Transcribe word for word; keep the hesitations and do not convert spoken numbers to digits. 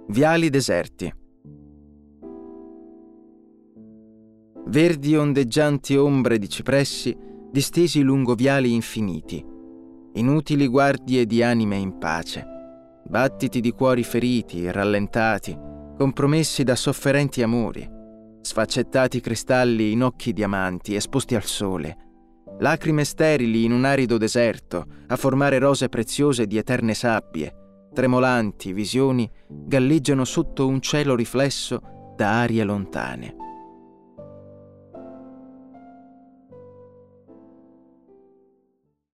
Viali deserti. Verdi ondeggianti ombre di cipressi distesi lungo viali infiniti, inutili guardie di anime in pace, battiti di cuori feriti, rallentati, compromessi da sofferenti amori, sfaccettati cristalli in occhi diamanti esposti al sole, lacrime sterili in un arido deserto a formare rose preziose di eterne sabbie, tremolanti visioni galleggiano sotto un cielo riflesso da arie lontane.